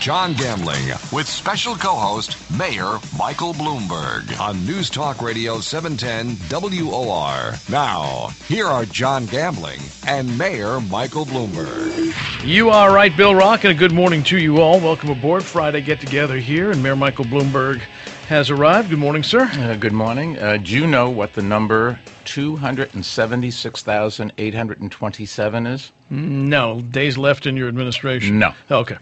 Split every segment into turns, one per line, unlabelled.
John Gambling with special co-host Mayor Michael Bloomberg on News Talk Radio 710 WOR. Now, here are John Gambling and Mayor Michael Bloomberg.
You are right, Bill Rock, and a good morning to you all. Welcome aboard. Friday get-together here, and Mayor Michael Bloomberg has arrived. Good morning, sir.
Good morning. Do you know what the number 276,827 is?
No. Days left in your administration?
No.
Okay.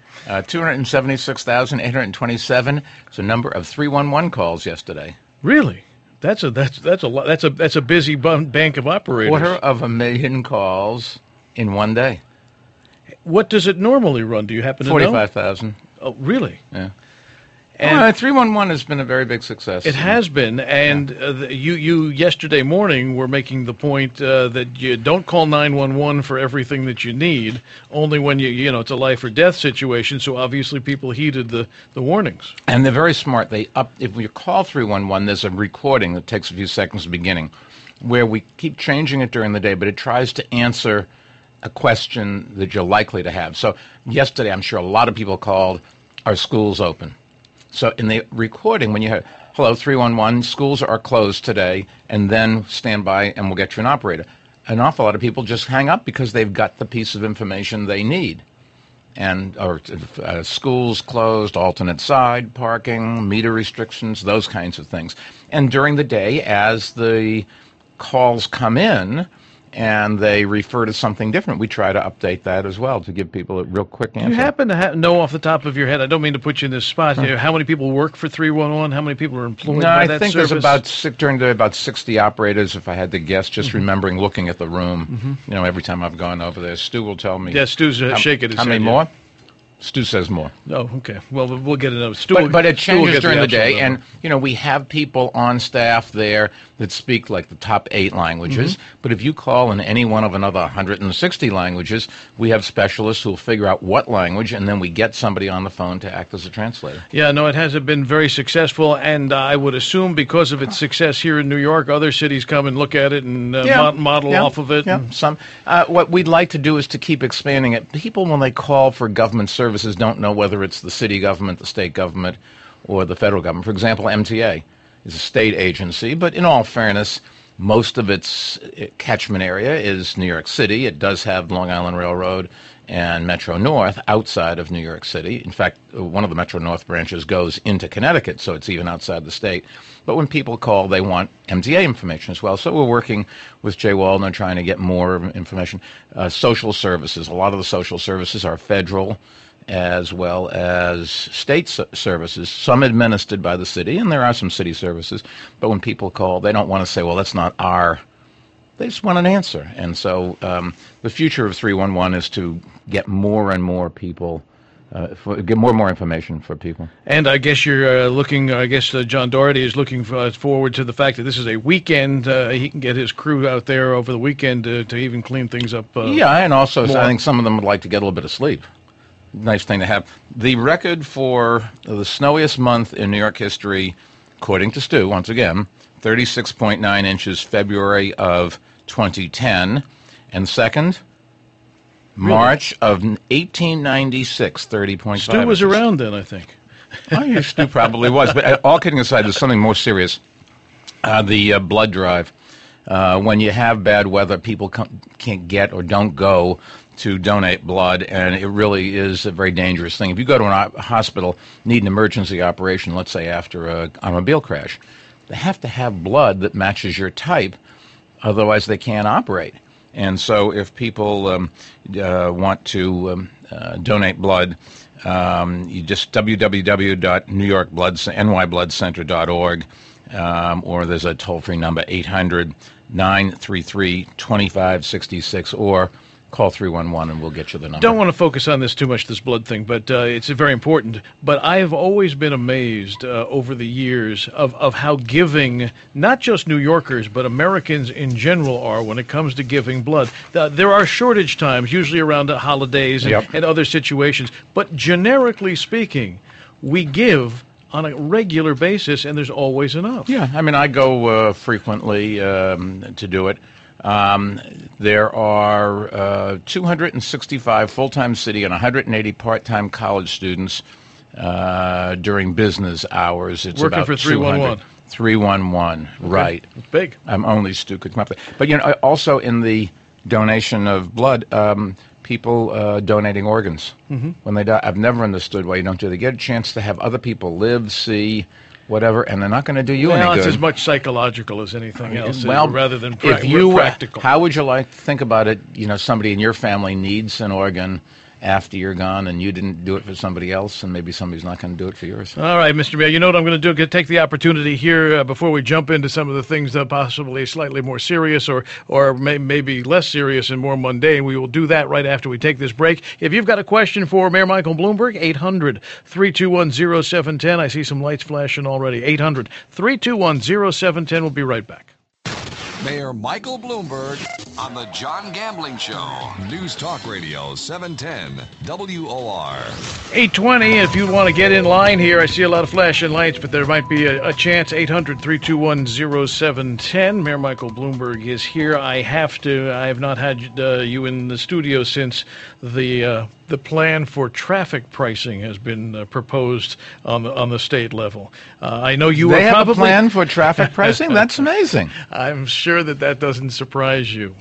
276,827 is a number of 311 calls yesterday.
Really? That's a lot. That's a busy bank of operators.
250,000 calls in one day.
What does it normally run? Do you happen to know?
45,000.
Oh, really?
Yeah.
And
311 has been a very big success.
It has been, and you yesterday morning were making the point that you don't call 911 for everything that you need, only when you know it's a life or death situation. So obviously people heeded the warnings.
And they're very smart. If you call 311, there's a recording that takes a few seconds beginning, where we keep changing it during the day, but it tries to answer a question that you're likely to have. So yesterday, I'm sure a lot of people called, "Are schools open?" So in the recording, when you have, "Hello, 311, schools are closed today," and then stand by and we'll get you an operator. An awful lot of people just hang up because they've got the piece of information they need. Or schools closed, alternate side parking, meter restrictions, those kinds of things. And during the day, as the calls come in, and they refer to something different, we try to update that as well to give people a real quick answer.
Do you happen to know off the top of your head, I don't mean to put you in this spot, how many people work for 311? How many people are employed by that service?
I think there's during the day about 60 operators, if I had to guess, just remembering looking at the room. You know, every time I've gone over there. Stu will tell me.
Yeah, Stu's shaking his head.
How many more? Stu says more.
Oh, okay. Well, we'll get another.
But it changes during the day, and we have people on staff there that speak like the top 8 languages. But if you call in any one of another 160 languages, we have specialists who'll figure out what language, and then we get somebody on the phone to act as a translator.
Yeah, no, it has been very successful, and I would assume because of its success here in New York, other cities come and look at it and model off of it.
Yeah, what we'd like to do is to keep expanding it. People, when they call for government services, don't know whether it's the city government, the state government, or the federal government. For example, MTA is a state agency, but in all fairness, most of its catchment area is New York City. It does have Long Island Railroad and Metro North outside of New York City. In fact, one of the Metro North branches goes into Connecticut, so it's even outside the state. But when people call, they want MTA information as well. So we're working with Jay Waldner trying to get more information. Social services, a lot of the social services are federal as well as state services, some administered by the city, and there are some city services. But when people call, they don't want to say, well, that's not they just want an answer. And so the future of 311 is to get more and more people, get more and more information for people.
And I guess you're John Doherty is looking forward to the fact that this is a weekend. He can get his crew out there over the weekend to even clean things up.
And also I think some of them would like to get a little bit of sleep. Nice thing to have. The record for the snowiest month in New York history, according to Stu, once again, 36.9 inches, February of 2010. And second, March of 1896, 30.5
Stu was
inches.
around then, I think.
Oh, yeah, Stu probably was. But all kidding aside, there's something more serious. The blood drive. When you have bad weather, people can't get or don't go to donate blood, and it really is a very dangerous thing. If you go to a hospital, need an emergency operation, let's say after an automobile crash, they have to have blood that matches your type, otherwise they can't operate. And so if people want to donate blood, you just www.newyorknybloodcenter.org, or there's a toll-free number, 800-933-2566, or call 311 and we'll get you the number.
Don't want to focus on this too much, this blood thing, but it's very important. But I have always been amazed over the years of how giving, not just New Yorkers, but Americans in general are when it comes to giving blood. There are shortage times, usually around the holidays and other situations. But generically speaking, we give on a regular basis, and there's always enough.
Yeah, I mean, I go frequently to do it. There are 265 full-time city and 180 part-time college students during business hours. It's
Working
about
for 311.
311, right.
It's big.
I'm only Stu could come up with it. But, also in the donation of blood, people donating organs when they die. I've never understood why you don't do that. You get a chance to have other people live, see, whatever, and they're not going to do you any good.
It's as much psychological as anything else,
well,
rather than
practical. How would you like to think about it? Somebody in your family needs an organ after you're gone, and you didn't do it for somebody else, and maybe somebody's not going to do it for yours.
All right, Mr. Mayor, you know what I'm going to do? Take the opportunity here before we jump into some of the things that are possibly slightly more serious or maybe less serious and more mundane. We will do that right after we take this break. If you've got a question for Mayor Michael Bloomberg, 800-321-0710. I see some lights flashing already. 800-321-0710. We'll be right back.
Mayor Michael Bloomberg on the John Gambling Show. News Talk Radio 710 WOR.
820, if you want to get in line here, I see a lot of flashing lights, but there might be a chance. 800-321-0710. Mayor Michael Bloomberg is here. I have not had you in the studio since the plan for traffic pricing has been proposed on the state level. I know you
they
have
a plan for traffic pricing? That's amazing.
I'm sure that doesn't surprise you.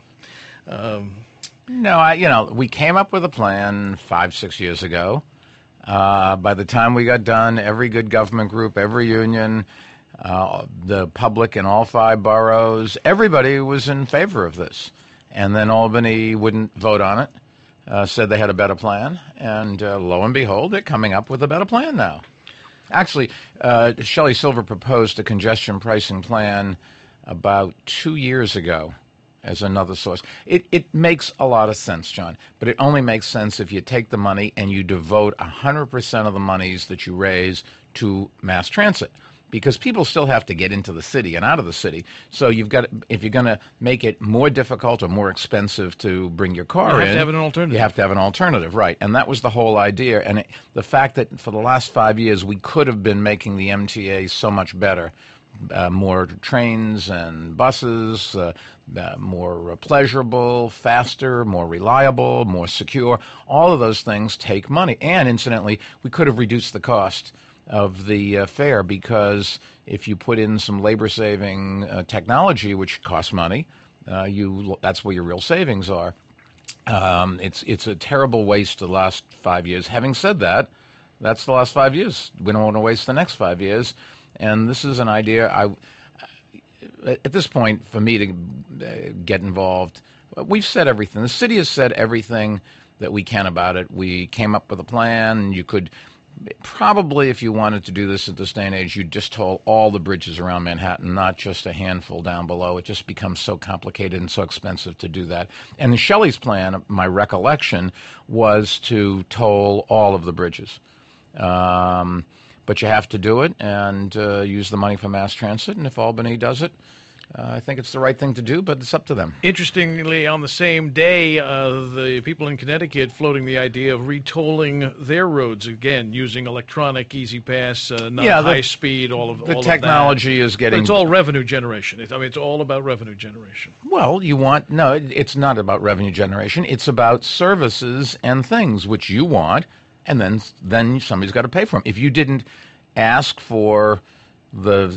No, we came up with a plan 5-6 years ago. By the time we got done, every good government group, every union, the public in all 5 boroughs, everybody was in favor of this. And then Albany wouldn't vote on it. Said they had a better plan, and lo and behold, they're coming up with a better plan now. Actually, Shelley Silver proposed a congestion pricing plan about 2 years ago as another source. It makes a lot of sense, John, but it only makes sense if you take the money and you devote 100% of the monies that you raise to mass transit. Because people still have to get into the city and out of the city. So if you're going to make it more difficult or more expensive to bring your car in,
you have to have an alternative.
You have to have an alternative, right. And that was the whole idea. And the fact that for the last 5 years we could have been making the MTA so much better. More trains and buses, more pleasurable, faster, more reliable, more secure. All of those things take money. And incidentally, we could have reduced the cost of the fare, because if you put in some labor-saving technology, which costs money, that's where your real savings are. It's a terrible waste the last 5 years. Having said that, that's the last 5 years. We don't want to waste the next 5 years. And this is an idea at this point, for me to get involved, we've said everything. The city has said everything that we can about it. We came up with a plan. You could probably, if you wanted to do this at this day and age, you'd just toll all the bridges around Manhattan, not just a handful down below. It just becomes so complicated and so expensive to do that. And Shelley's plan, my recollection, was to toll all of the bridges. But you have to do it and use the money for mass transit. And if Albany does it, I think it's the right thing to do, but it's up to them.
Interestingly, on the same day, the people in Connecticut floating the idea of retolling their roads again using electronic Easy Pass, high speed, all of that.
The technology is getting...
But it's all revenue generation. It's all about revenue generation.
Well, it's not about revenue generation. It's about services and things which you want, and then somebody's got to pay for them. If you didn't ask for the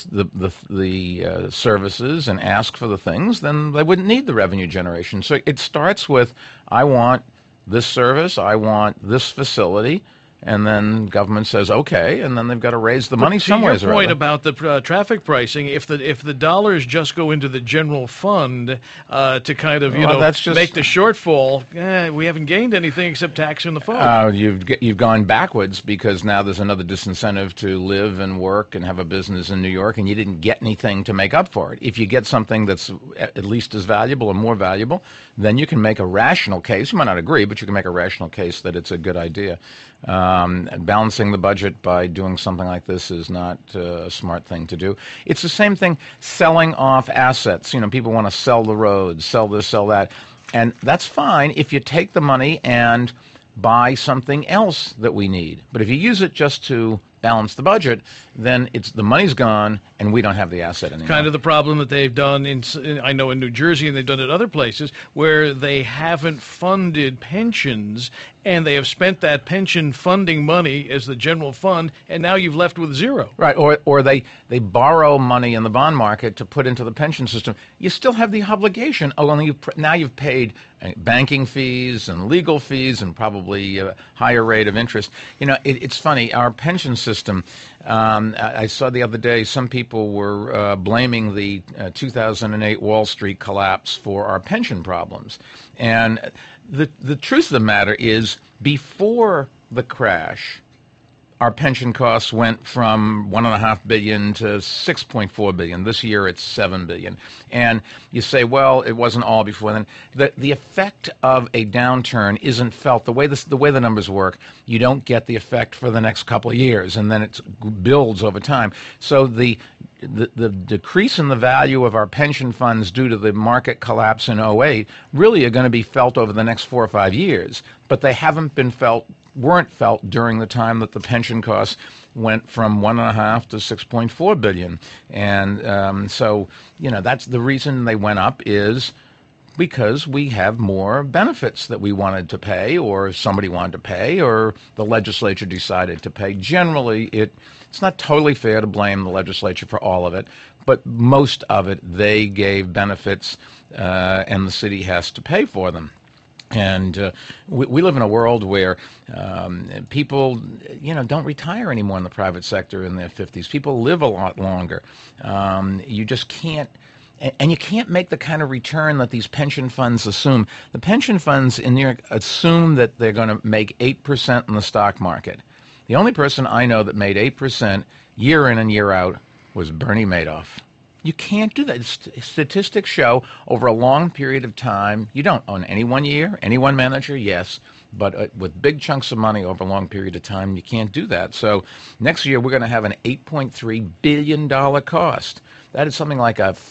services and ask for the things, then they wouldn't need the revenue generation. So it starts with, I want this service, I want this facility, and then government says okay, and then they've got to raise the money somewhere.
To your point about the traffic pricing, if the dollars just go into the general fund to kind of make the shortfall, we haven't gained anything except taxing the folks.
You've gone backwards, because now there's another disincentive to live and work and have a business in New York, and you didn't get anything to make up for it. If you get something that's at least as valuable or more valuable, then you can make a rational case. You might not agree, but you can make a rational case that it's a good idea. Balancing the budget by doing something like this is not a smart thing to do. It's the same thing selling off assets. People want to sell the roads, sell this, sell that. And that's fine if you take the money and buy something else that we need. But if you use it just to balance the budget, then the money's gone and we don't have the asset anymore.
Kind of the problem that they've done I know in New Jersey, and they've done it other places where they haven't funded pensions, and they have spent that pension funding money as the general fund, and now you've left with zero.
Right, or they borrow money in the bond market to put into the pension system. You still have the obligation, only now you've paid banking fees and legal fees and probably a higher rate of interest. It's funny, our pension system, I saw the other day some people were blaming the 2008 Wall Street collapse for our pension problems. And the truth of the matter is, before the crash, our pension costs went from $1.5 billion to $6.4 billion. This year it's $7 billion. And you say, well, it wasn't all before then. The effect of a downturn isn't felt. The way the numbers work, you don't get the effect for the next couple of years, and then it builds over time. So the decrease in the value of our pension funds due to the market collapse in 2008 really are going to be felt over the next 4 or 5 years, but they weren't felt during the time that the pension costs went from $1.5 to $6.4 billion. And so that's the reason they went up, is because we have more benefits that we wanted to pay, or somebody wanted to pay, or the legislature decided to pay. Generally, it's not totally fair to blame the legislature for all of it, but most of it they gave benefits, and the city has to pay for them. And we live in a world where people, don't retire anymore in the private sector in their 50s. People live a lot longer. You just can't, and you can't make the kind of return that these pension funds assume. The pension funds in New York assume that they're going to make 8% in the stock market. The only person I know that made 8% year in and year out was Bernie Madoff. You can't do that. Statistics show over a long period of time, you don't own any one year, any one manager, yes, but with big chunks of money over a long period of time, you can't do that. So next year, we're going to have an $8.3 billion cost. That is something like a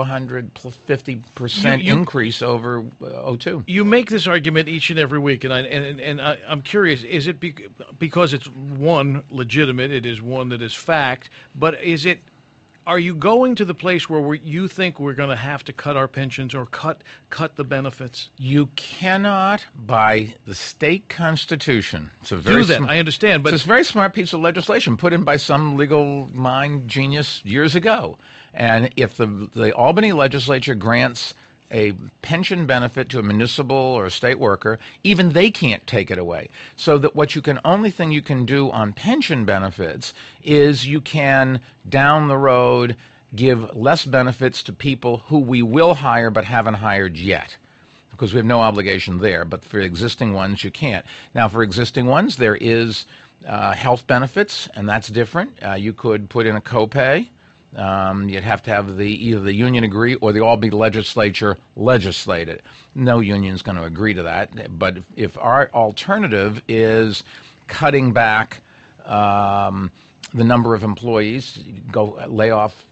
450% increase over 2002. You
make this argument each and every week, and I'm curious, is it because it's one, legitimate, it is one that is fact, but are you going to the place where you think we're going to have to cut our pensions or cut the benefits?
You cannot, by the state constitution.
Do that. I understand, but
it's a very smart piece of legislation put in by some legal mind genius years ago. And if the Albany legislature grants a pension benefit to a municipal or a state worker, even they can't take it away. So that only thing you can do on pension benefits is you can, down the road, give less benefits to people who we will hire but haven't hired yet, because we have no obligation there. But for existing ones, you can't. Now, for existing ones, there is health benefits, and that's different. You could put in a copay. You'd have to have either the union agree or the Albany legislature legislate it. No union's going to agree to that. But if our alternative is cutting back the number of employees, go lay off,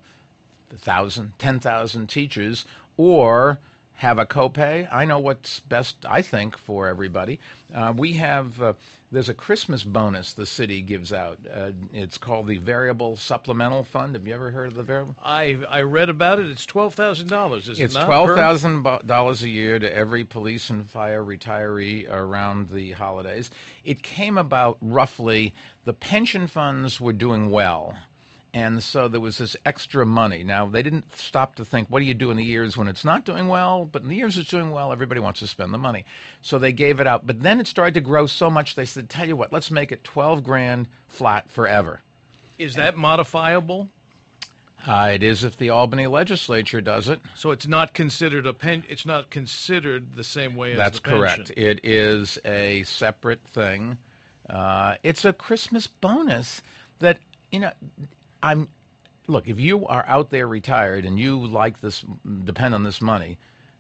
1,000, 10,000 teachers, or have a copay. I know what's best, I think, for everybody. There's a Christmas bonus the city gives out. It's called the Variable Supplemental Fund. Have you ever heard of the Variable?
I read about it. It's $12,000, is it not?
It's $12,000 a year to every police and fire retiree around the holidays. It came about roughly, the pension funds were doing well. And so there was this extra money. Now, they didn't stop to think, what do you do in the years when it's not doing well? But in the years it's doing well, everybody wants to spend the money. So they gave it out. But then it started to grow so much, they said, tell you what, let's make it $12,000 flat forever.
Is that modifiable?
It is if the Albany legislature does it.
So it's not considered it's not considered the same way as the pension.
That's correct. It is a separate thing. It's a Christmas bonus that, look, if you are out there retired and you depend on this money,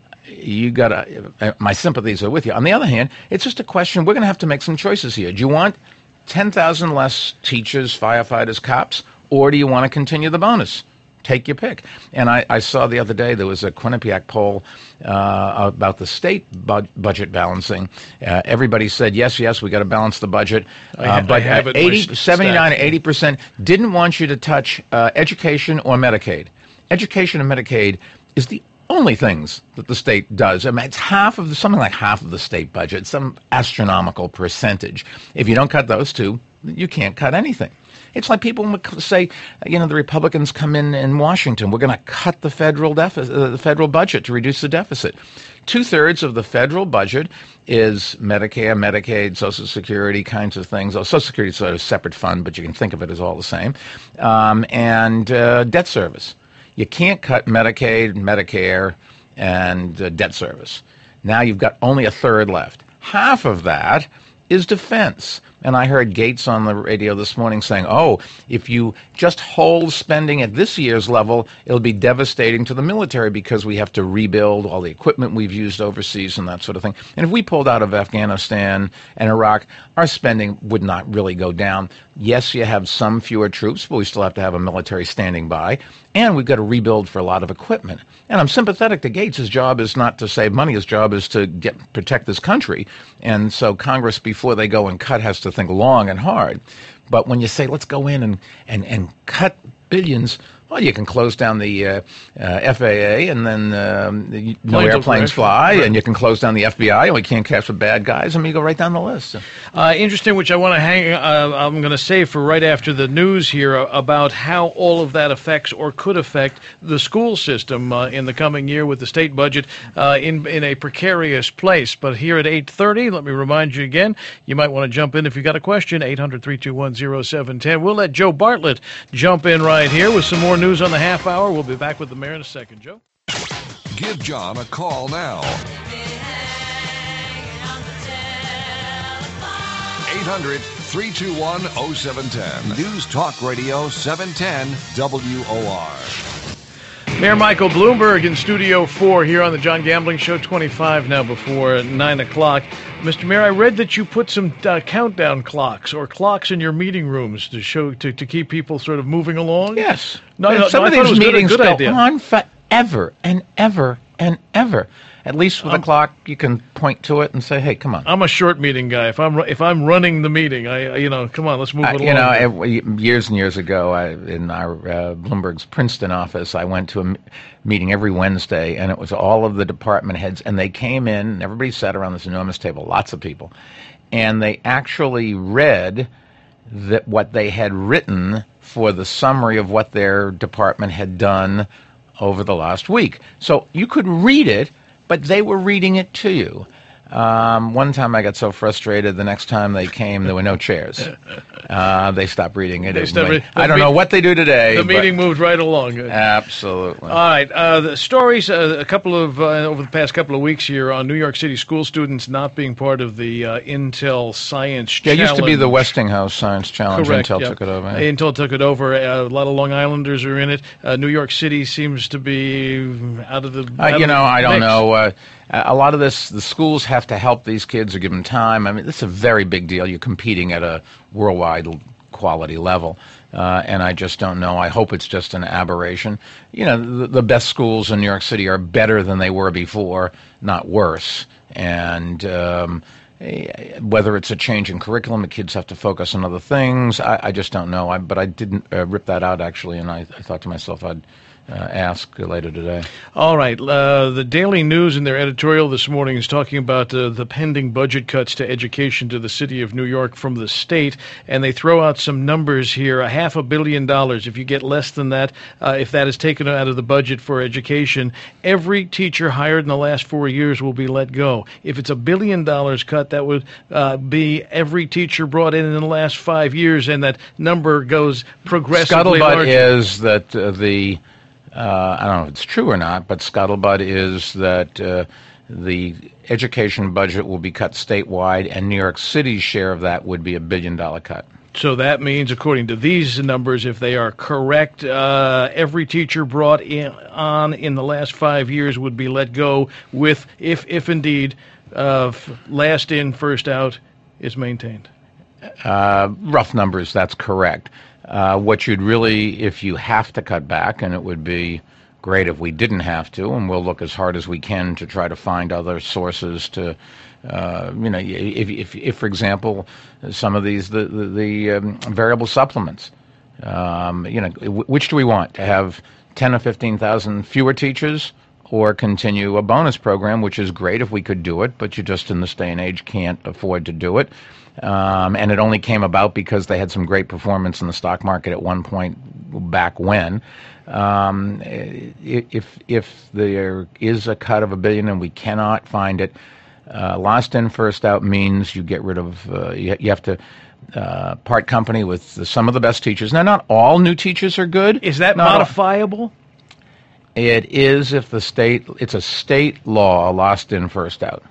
my sympathies are with you. On the other hand, it's just a question, we're going to have to make some choices here. Do you want 10,000 less teachers, firefighters, cops, or do you want to continue the bonus? Take your pick. And I saw the other day there was a Quinnipiac poll about the state budget balancing. Everybody said, yes, we got to balance the budget. But 79 to 80% didn't want you to touch education or Medicaid. Education and Medicaid is the only things that the state does. I mean, it's something like half of the state budget, some astronomical percentage. If you don't cut those two, you can't cut anything. It's like people would say, the Republicans come in Washington, we're going to cut the federal budget to reduce the deficit. 2/3 of the federal budget is Medicare, Medicaid, Social Security kinds of things. Social Security is sort of a separate fund, but you can think of it as all the same. And debt service. You can't cut Medicaid, Medicare, and debt service. Now you've got only 1/3 left. Half of that is defense. And I heard Gates on the radio this morning saying, if you just hold spending at this year's level, it'll be devastating to the military because we have to rebuild all the equipment we've used overseas and that sort of thing. And if we pulled out of Afghanistan and Iraq, our spending would not really go down. Yes, you have some fewer troops, but we still have to have a military standing by. And we've got to rebuild for a lot of equipment. And I'm sympathetic to Gates. His job is not to save money. His job is to protect this country. And so Congress, before they go and cut, has to think long and hard. But when you say, let's go in and cut billions, well, you can close down the FAA and then no airplanes fly, and you can close down the FBI and we can't capture bad guys, and you go right down the list.
Interesting, which I want to I'm going to save for right after the news here about how all of that affects or could affect the school system in the coming year with the state budget in a precarious place. But here at 8:30, let me remind you again, you might want to jump in if you've got a question, 800-321-0710. We'll let Joe Bartlett jump in right here with some more news on the half hour. We'll be back with the mayor in a second. Joe?
Give John a call now. 800-321-0710. News Talk Radio 710 WOR.
Mayor Michael Bloomberg in Studio 4 here on the John Gambling Show, 25 now before 9 o'clock. Mr. Mayor, I read that you put some countdown clocks or clocks in your meeting rooms to show to keep people sort of moving along.
Yes.
Some
of these meetings go on forever and ever and ever. At least with a clock, you can point to it and say, "Hey, come on."
I'm a short meeting guy. If I'm running the meeting, come on, let's move it along.
Years and years ago, in our Bloomberg's Princeton office, I went to a meeting every Wednesday, and it was all of the department heads, and they came in, and everybody sat around this enormous table, lots of people, and they actually read what they had written for the summary of what their department had done over the last week. So you could read it, but they were reading it to you. One time I got so frustrated, the next time they came, there were no chairs. They stopped reading it. I don't know what they do today.
The meeting moved right along.
Absolutely.
All right. The stories, a couple of, over the past couple of weeks here on New York City school students not being part of the Intel Science Challenge.
It used to be the Westinghouse Science Challenge.
Correct,
Intel took it over.
Intel took it over. A lot of Long Islanders are in it. New York City seems to be out of the
I don't know. A lot of this, the schools have to help these kids or give them time. I mean, this is a very big deal. You're competing at a worldwide quality level. And I just don't know. I hope it's just an aberration. The best schools in New York City are better than they were before, not worse. And whether it's a change in curriculum, the kids have to focus on other things. I just don't know. But I didn't rip that out, actually, and I thought to myself I'd ask later today.
All right. The Daily News in their editorial this morning is talking about the pending budget cuts to education to the city of New York from the state, and they throw out some numbers here. $500 million. If you get less than that, if that is taken out of the budget for education, every teacher hired in the last 4 years will be let go. If it's $1 billion cut, that would be every teacher brought in the last 5 years, and that number goes progressively larger.
Scuttlebutt is that I don't know if it's true or not, but scuttlebutt is that the education budget will be cut statewide, and New York City's share of that would be $1 billion cut.
So that means, according to these numbers, if they are correct, every teacher brought on in the last 5 years would be let go with, if indeed, last in, first out is maintained.
Rough numbers, that's correct. What you'd really, if you have to cut back, and it would be great if we didn't have to, and we'll look as hard as we can to try to find other sources to, if for example, some of these the variable supplements, which do we want? To have 10 or 15,000 fewer teachers, or continue a bonus program, which is great if we could do it, but you just in this day and age can't afford to do it. And it only came about because they had some great performance in the stock market at one point back when. If there is a cut of $1 billion and we cannot find it, last in, first out means you get rid of, you have to part company with some of the best teachers. Now, not all new teachers are good.
Is that modifiable?
It is if it's a state law, last in, first out.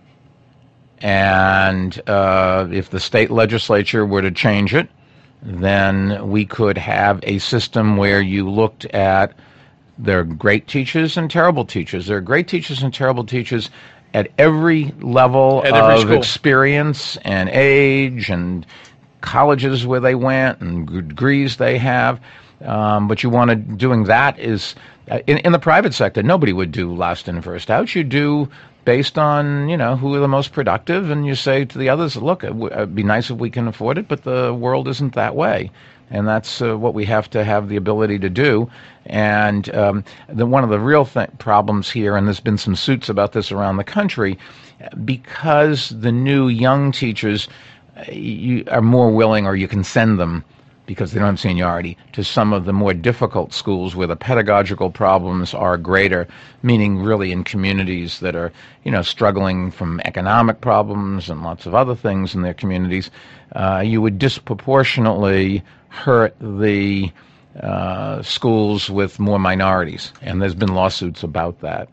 And if the state legislature were to change it, then we could have a system where you looked at there are great teachers and terrible teachers. There are great teachers and terrible teachers at every level of experience and age and colleges where they went and degrees they have. But you want to doing that is in the private sector. Nobody would do last in, first out. You do based on who are the most productive, and you say to the others, look, it'd be nice if we can afford it, but the world isn't that way, and that's what we have to have the ability to do. And one of the real problems here, and there's been some suits about this around the country, because the new young teachers you are more willing, or you can send them because they don't have seniority, to some of the more difficult schools where the pedagogical problems are greater, meaning really in communities that are, struggling from economic problems and lots of other things in their communities. You would disproportionately hurt the schools with more minorities, and there's been lawsuits about that.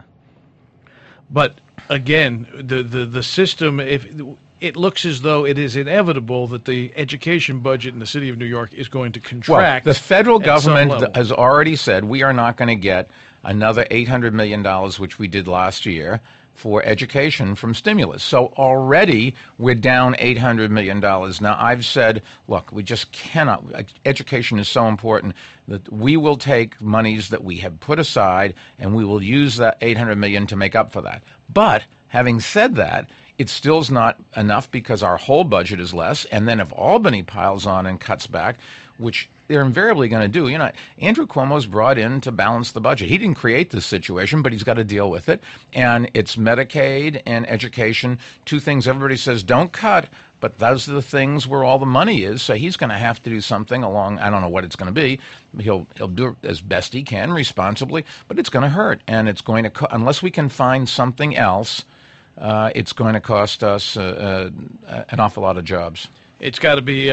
But again, the system, it looks as though it is inevitable that the education budget in the city of New York is going to contract.
Well, the federal government has already said we are not going to get another $800 million, which we did last year, for education from stimulus. So already we're down $800 million. Now, I've said, look, we just cannot. Education is so important that we will take monies that we have put aside and we will use that $800 million to make up for that. But having said that, it still is not enough because our whole budget is less. And then if Albany piles on and cuts back, which they're invariably going to do. Andrew Cuomo's brought in to balance the budget. He didn't create this situation, but he's got to deal with it. And it's Medicaid and education, two things everybody says don't cut, but those are the things where all the money is. So he's going to have to do something along, I don't know what it's going to be. He'll do it as best he can, responsibly, but it's going to hurt. And it's going to, unless we can find something else, it's going to cost us an awful lot of jobs.
It's got to be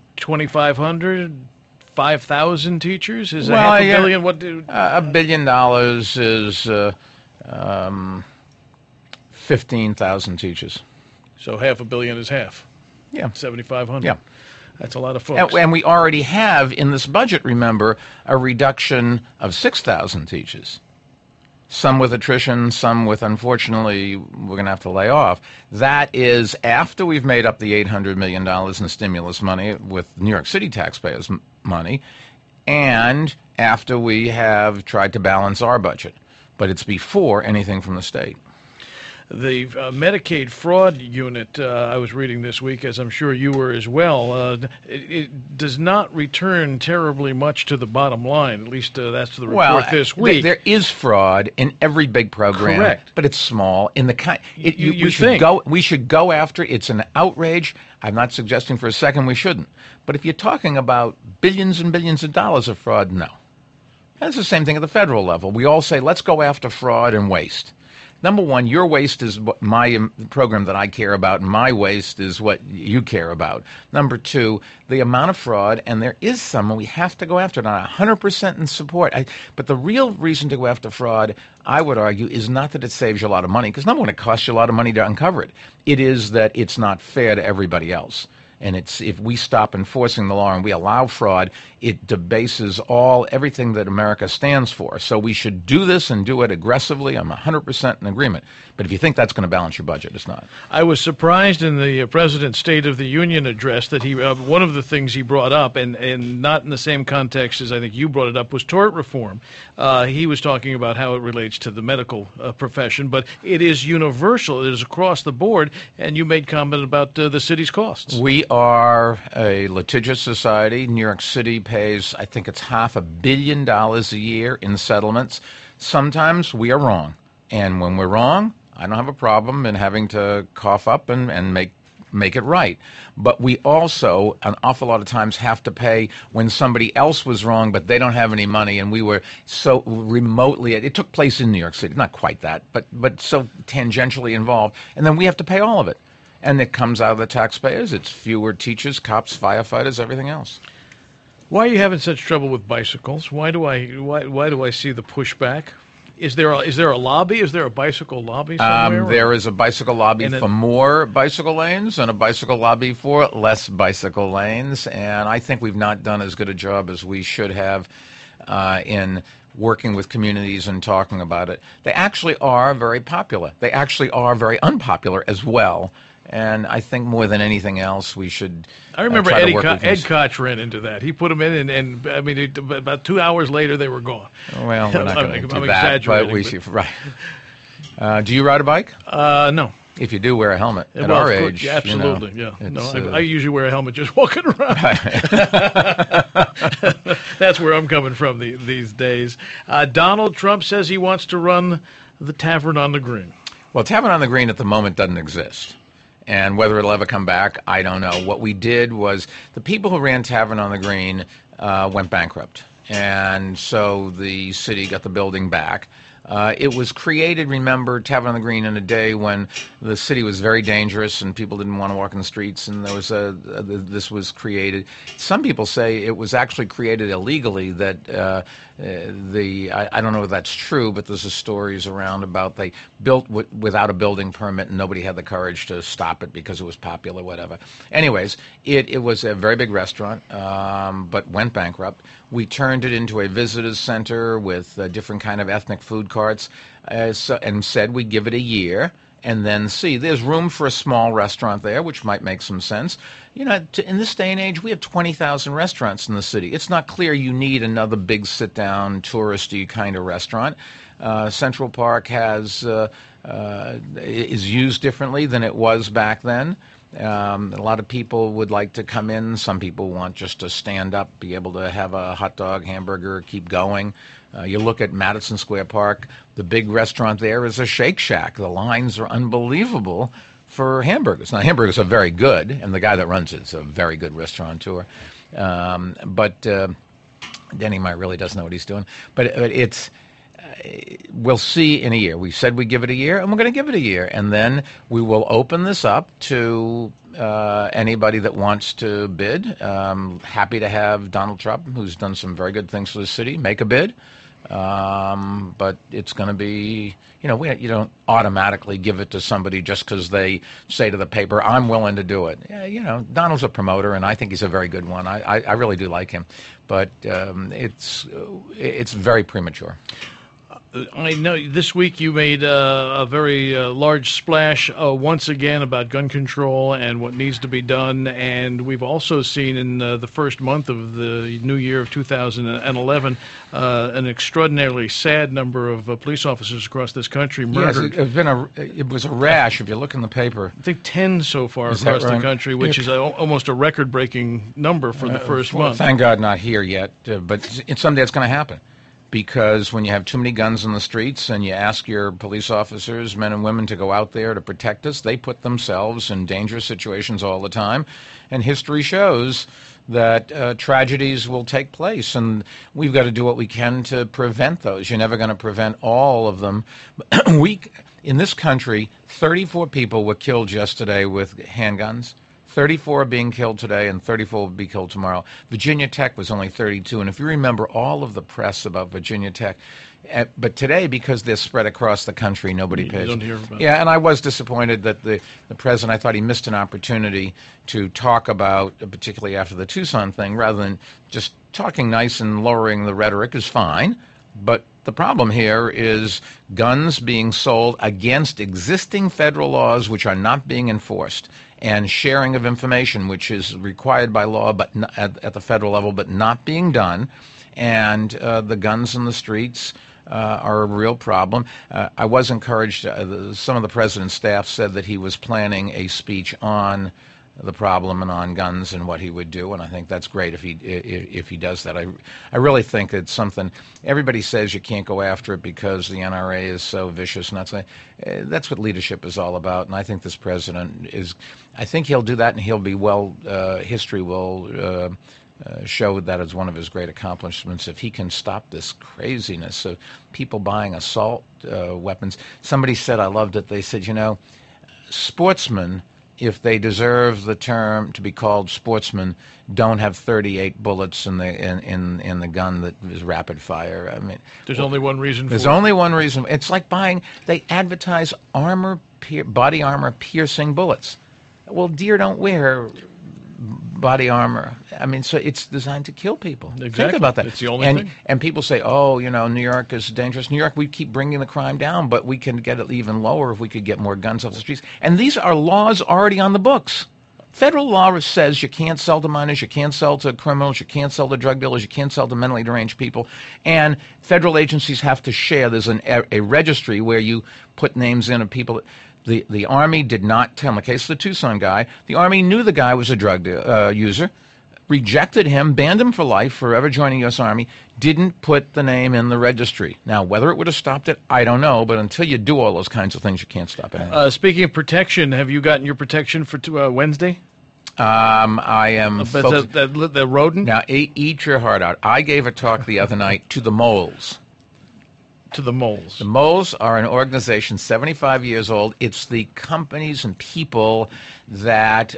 2,500, 5,000 teachers? Is half a billion? What do
$1 billion is 15,000 teachers.
So $500 million is half.
Yeah.
7,500.
Yeah.
That's a lot of folks.
And we already have in this budget, remember, a reduction of 6,000 teachers. Some with attrition, some with, unfortunately, we're going to have to lay off. That is after we've made up the $800 million in stimulus money with New York City taxpayers' money, and after we have tried to balance our budget. But it's before anything from the state.
The Medicaid fraud unit, I was reading this week, as I'm sure you were as well, it does not return terribly much to the bottom line. At least that's the report this week.
There is fraud in every big program.
Correct.
But it's small. We should go after it. It's an outrage. I'm not suggesting for a second we shouldn't. But if you're talking about billions and billions of dollars of fraud, no. That's the same thing at the federal level. We all say, let's go after fraud and waste. Number one, your waste is what my program that I care about, and my waste is what you care about. Number two, the amount of fraud, and there is some, and we have to go after it. I'm 100% in support. But the real reason to go after fraud, I would argue, is not that it saves you a lot of money, because number one, it costs you a lot of money to uncover it. It is that it's not fair to everybody else. And if we stop enforcing the law and we allow fraud, it debases everything that America stands for. So we should do this and do it aggressively. I'm 100% in agreement. But if you think that's going to balance your budget, it's not.
I was surprised in the President's State of the Union address that one of the things he brought up, and not in the same context as I think you brought it up, was tort reform. He was talking about how it relates to the medical profession, but it is universal. It is across the board, and you made comment about the city's costs.
We are a litigious society. New York City pays, I think it's $500 million a year in settlements. Sometimes we are wrong. And when we're wrong, I don't have a problem in having to cough up and make it right. But we also, an awful lot of times, have to pay when somebody else was wrong, but they don't have any money, and we were so remotely, it took place in New York City, not quite that, but so tangentially involved, and then we have to pay all of it. And it comes out of the taxpayers. It's fewer teachers, cops, firefighters, everything else.
Why are you having such trouble with bicycles? Why do I see the pushback? Is there a lobby? Is there a bicycle lobby somewhere?
There is a bicycle lobby for more bicycle lanes and a bicycle lobby for less bicycle lanes. And I think we've not done as good a job as we should have in working with communities and talking about it. They actually are very popular. They actually are very unpopular as well. And I think more than anything else, we should.
I remember Ed Koch ran into that. He put them in, and I mean, about 2 hours later, they were gone.
Well, we're not going to do that, but we should. Right. Do you ride a bike?
No.
If you do, wear a helmet. At our age,
yeah, absolutely. I usually wear a helmet just walking around. That's where I'm coming from these days. Donald Trump says he wants to run the Tavern on the Green.
Well, Tavern on the Green at the moment doesn't exist. And whether it'll ever come back, I don't know. What we did was the people who ran Tavern on the Green went bankrupt. And so the city got the building back. It was created, remember, Tavern on the Green in a day when the city was very dangerous and people didn't want to walk in the streets, and there was this was created. Some people say it was actually created illegally, that I don't know if that's true, but there's stories around about they built without a building permit and nobody had the courage to stop it because it was popular, whatever. Anyways, it was a very big restaurant, but went bankrupt. We turned it into a visitors center with different kind of ethnic food carts, and said we'd give it a year and then see. There's room for a small restaurant there, which might make some sense. You know, in this day and age, we have 20,000 restaurants in the city. It's not clear you need another big sit-down, touristy kind of restaurant. Central Park is used differently than it was back then. A lot of people would like to come in. Some people want just to stand up, be able to have a hot dog, hamburger, keep going. You look at Madison Square Park, the big restaurant there is a Shake Shack. The lines are unbelievable for hamburgers. Now, hamburgers are very good, and the guy that runs it is a very good restaurateur. But Denny Meyer really doesn't know what he's doing. But it's... we'll see in a year. We said we'd give it a year, and we're going to give it a year. And then we will open this up to anybody that wants to bid. Happy to have Donald Trump, who's done some very good things for the city, make a bid. But it's going to be, you don't automatically give it to somebody just because they say to the paper, I'm willing to do it. Yeah, Donald's a promoter, and I think he's a very good one. I really do like him. But it's very premature.
I know this week you made a very large splash once again about gun control and what needs to be done, and we've also seen in the first month of the new year of 2011 an extraordinarily sad number of police officers across this country murdered.
Yes, it was a rash if you look in the paper.
I think 10 so far across the country, which is almost a record-breaking number for the first month.
Thank God not here yet, but someday it's going to happen. Because when you have too many guns in the streets and you ask your police officers, men and women, to go out there to protect us, they put themselves in dangerous situations all the time. And history shows that tragedies will take place, and we've got to do what we can to prevent those. You're never going to prevent all of them. In this country, 34 people were killed yesterday with handguns. 34 are being killed today, and 34 will be killed tomorrow. Virginia Tech was only 32, and if you remember all of the press about Virginia Tech, but today, because they're spread across the country, nobody pays.
You don't hear about it.
Yeah, and I was disappointed that the president, I thought he missed an opportunity to talk about, particularly after the Tucson thing, rather than just talking nice and lowering the rhetoric is fine, but the problem here is guns being sold against existing federal laws which are not being enforced, and sharing of information which is required by law but at the federal level but not being done, and the guns in the streets are a real problem. I was encouraged. Some of the president's staff said that he was planning a speech on the problem and on guns and what he would do, and I think that's great if he does that. I really think it's something. Everybody says you can't go after it because the NRA is so vicious, and that's what leadership is all about. And I think this president is. I think he'll do that, and he'll be well. History will show that as one of his great accomplishments if he can stop this craziness of people buying assault weapons. Somebody said, I loved it. They said, sportsmen, if they deserve the term to be called sportsmen, don't have 38 bullets in the gun that is rapid fire. I mean,
there's only one reason.
There's only one reason. It's like buying. They advertise body armor piercing bullets. Well, deer don't wear body armor. I mean, so it's designed to kill people.
Exactly.
Think about that.
It's the only thing.
And people say, New York is dangerous. New York, we keep bringing the crime down, but we can get it even lower if we could get more guns off the streets. And these are laws already on the books. Federal law says you can't sell to minors, you can't sell to criminals, you can't sell to drug dealers, you can't sell to mentally deranged people. And federal agencies have to share. There's a registry where you put names in of people. The Army did not tell. In the case of the Tucson guy, the Army knew the guy was a drug user, rejected him, banned him for life, forever joining U.S. Army, didn't put the name in the registry. Now, whether it would have stopped it, I don't know, but until you do all those kinds of things, you can't stop it.
Speaking of protection, have you gotten your protection for Wednesday?
I am.
The rodent?
Now, eat your heart out. I gave a talk the other night to the moles.
To the moles.
The moles are an organization 75 years old. It's the companies and people that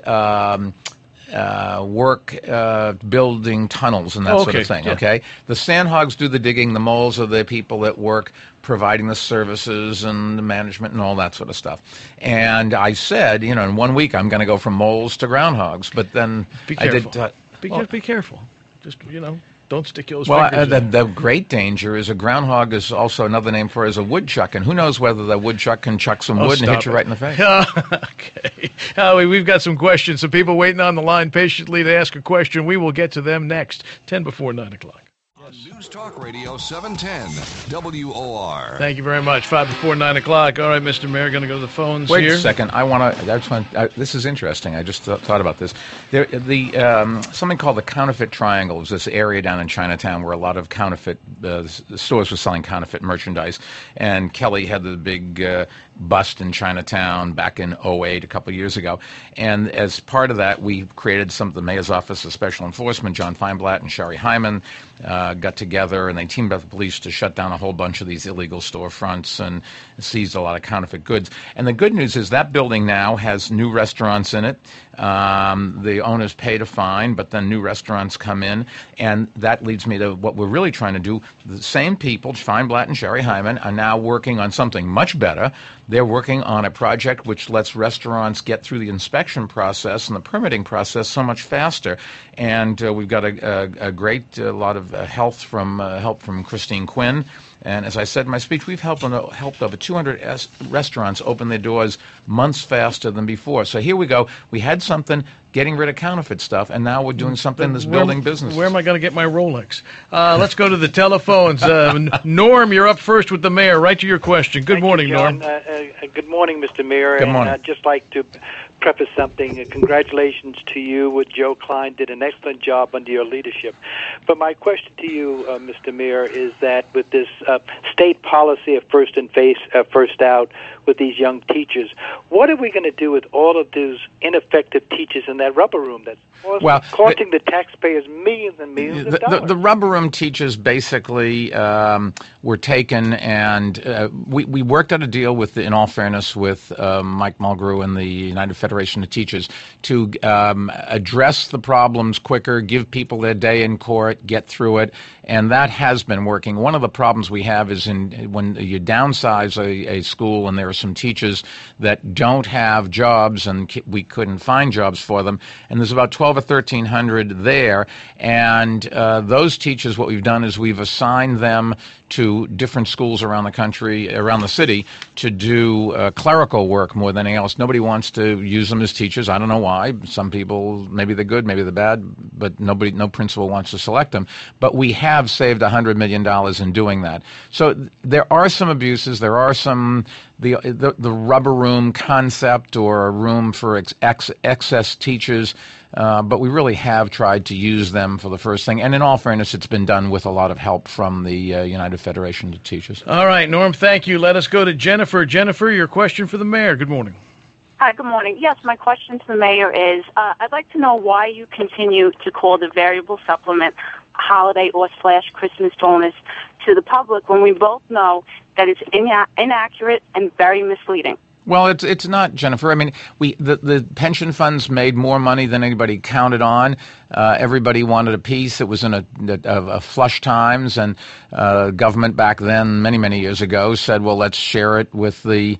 work building tunnels and that sort of thing.
Yeah.
Okay, the sandhogs do the digging. The moles are the people that work providing the services and the management and all that sort of stuff. And I said, in 1 week I'm going to go from moles to groundhogs. But then
be careful.
I did.
Be careful. Just don't stick your
fingers
in.
The great danger is a groundhog is also another name for as a woodchuck, and who knows whether the woodchuck can chuck some wood and hit you right in the face.
Okay. Howie, we've got some questions. Some people waiting on the line patiently to ask a question. We will get to them next, 10 before 9 o'clock.
On News Talk Radio 710 WOR.
Thank you very much. 5 before 9 o'clock. All right, Mr. Mayor, going to go to the phones
Wait
here.
a second. This is interesting. I just thought about this. Something called the Counterfeit Triangle was this area down in Chinatown where a lot of counterfeit stores were selling counterfeit merchandise. And Kelly had the big bust in Chinatown back in 2008, a couple of years ago. And as part of that, we created the Mayor's Office of Special Enforcement. John Feinblatt and Sherry Hyman got together, and they teamed up with the police to shut down a whole bunch of these illegal storefronts and seized a lot of counterfeit goods. And the good news is that building now has new restaurants in it. The owners paid a fine, but then new restaurants come in, and that leads me to what we're really trying to do. The same people, Feinblatt and Sherry Hyman, are now working on something much better. They're working on a project which lets restaurants get through the inspection process and the permitting process so much faster. And we've got a great lot of help from Christine Quinn. And as I said in my speech, we've helped over 200 restaurants open their doors months faster than before. So here we go. We had something getting rid of counterfeit stuff, and now we're doing something that's building business.
Where am I going to get my Rolex? Let's go to the telephones. Norm, you're up first with the mayor. Right to your question. Good morning,
John.
Norm.
Good morning, Mr. Mayor.
Good morning.
And I'd just like to preface something. Congratulations to you. With Joe Klein did an excellent job under your leadership. But my question to you, Mr. Mayor, is that with this state policy of first out with these young teachers, what are we going to do with all of those ineffective teachers in that rubber room that's costing the taxpayers millions and millions of dollars.
The rubber room teachers basically were taken, and we worked out a deal with, in all fairness, with Mike Mulgrew and the United Federation of Teachers to address the problems quicker, give people their day in court, get through it, and that has been working. One of the problems we have is when you downsize a school and there are some teachers that don't have jobs and we couldn't find jobs for them, and there's about 12 or 1,300 there, and those teachers, what we've done is we've assigned them to different schools around the country, around the city, to do clerical work more than anything else. Nobody wants to use them as teachers. I don't know why. Some people, maybe they're good, maybe they're bad, but no principal wants to select them. But we have saved $100 million in doing that. So there are some abuses. There are some the rubber room concept, or a room for excess teachers. But we really have tried to use them for the first thing. And in all fairness, it's been done with a lot of help from the United Federation of Teachers.
All right, Norm, thank you. Let us go to Jennifer. Jennifer, your question for the mayor. Good morning.
Hi, good morning. Yes, my question to the mayor is, I'd like to know why you continue to call the variable supplement holiday or / Christmas bonus to the public when we both know that it's inaccurate and very misleading.
Well, it's not, Jennifer. I mean, the pension funds made more money than anybody counted on. Everybody wanted a piece. It was in a flush times, and government back then, many years ago, said, well, let's share it with the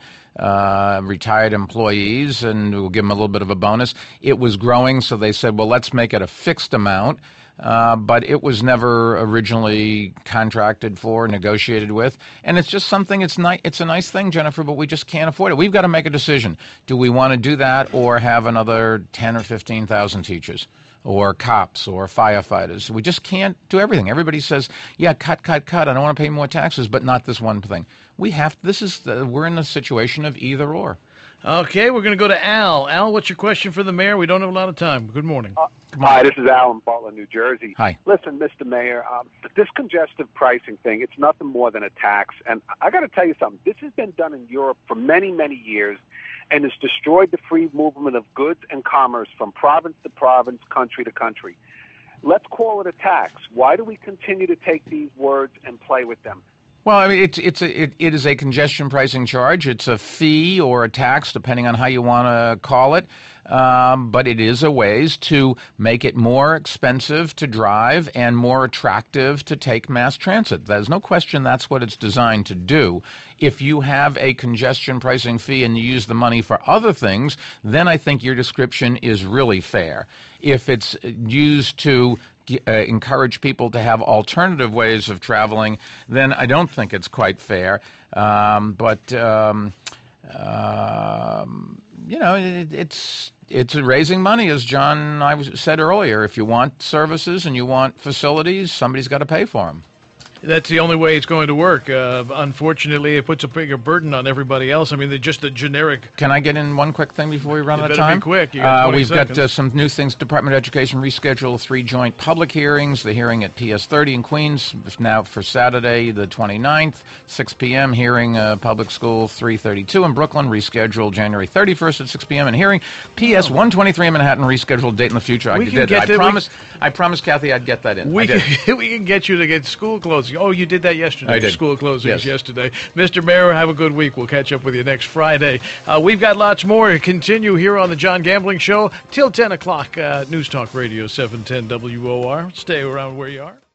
retired employees, and we'll give them a little bit of a bonus. It was growing, so they said, well, let's make it a fixed amount. But it was never originally contracted for, negotiated with, and it's just something. It's a nice thing, Jennifer, but we just can't afford it. We've got to make a decision. Do we want to do that, or have another 10 or 15,000 teachers, or cops, or firefighters? We just can't do everything. Everybody says, "Yeah, cut. I don't want to pay more taxes," but not this one thing. We have. We're in a situation of either or.
Okay, we're going to go to Al. Al, what's your question for the mayor? We don't have a lot of time. Good morning.
Hi, this is Al in Bartlett, New Jersey.
Hi.
Listen, Mr. Mayor, this congestive pricing thing, it's nothing more than a tax. And I got to tell you something. This has been done in Europe for many years, and it's destroyed the free movement of goods and commerce from province to province, country to country. Let's call it a tax. Why do we continue to take these words and play with them?
Well, I mean, it is a congestion pricing charge. It's a fee or a tax, depending on how you want to call it. But it is a ways to make it more expensive to drive and more attractive to take mass transit. There's no question that's what it's designed to do. If you have a congestion pricing fee and you use the money for other things, then I think your description is really fair. If it's used to encourage people to have alternative ways of traveling, then I don't think it's quite fair. It's raising money, as John and I said earlier. If you want services and you want facilities, somebody's got to pay for them.
That's the only way it's going to work. Unfortunately, it puts a bigger burden on everybody else. I mean, just the generic...
Can I get in one quick thing before we run out of time?
Be quick. You got 20
we've
seconds.
got some new things. Department of Education rescheduled 3 joint public hearings. The hearing at PS 30 in Queens now for Saturday, the 29th, 6 p.m. Hearing Public School 332 in Brooklyn rescheduled January 31st at 6 p.m. And hearing PS 123 in Manhattan rescheduled date in the future. I promised Kathy I'd get that in.
We can get you to get school closing. Oh, you did that yesterday.
I did.
School closings
Yes.
yesterday. Mr. Mayor, have a good week. We'll catch up with you next Friday. We've got lots more to continue here on the John Gambling Show till 10 o'clock. News Talk Radio 710 WOR. Stay around where you are.